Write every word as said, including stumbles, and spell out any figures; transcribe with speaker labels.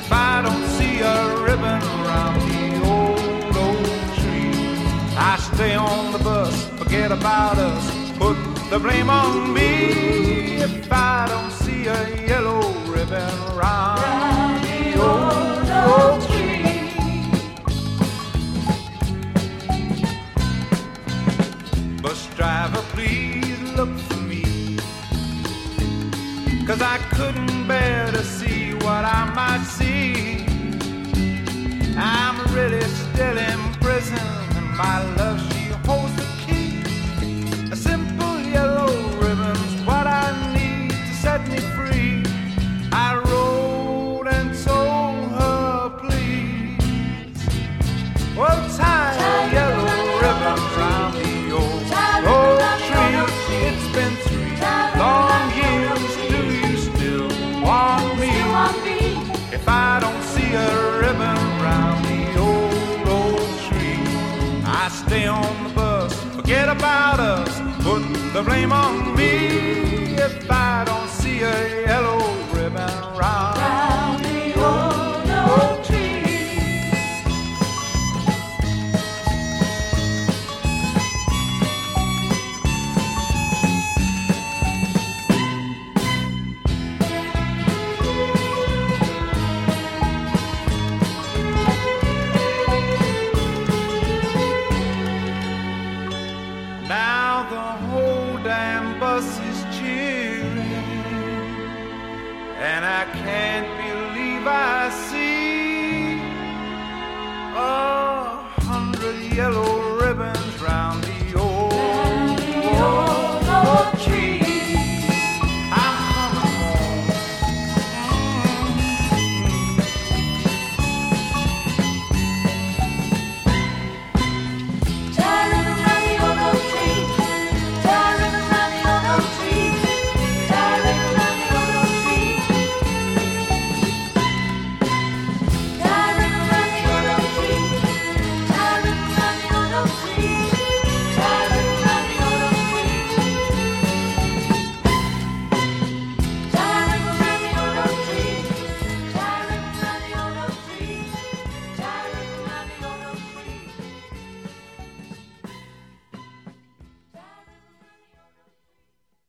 Speaker 1: if I don't see a ribbon around the old, old tree. I stay on the bus, forget about us, put the blame on me if I don't see a yellow ribbon around the old, old tree. Bus driver, please look for me, 'cause I couldn't bear to see what I might see. I'm really still in prison, and my love, she holds the key. A simple yellow ribbon's what I need to set me free. I wrote and told her, please, well, tie a yellow ribbon round the old, old tree. It's been three long years, do you still want me? If I don't see a ribbon round the old, old tree, I stay on the bus, forget about us, put the blame on me if I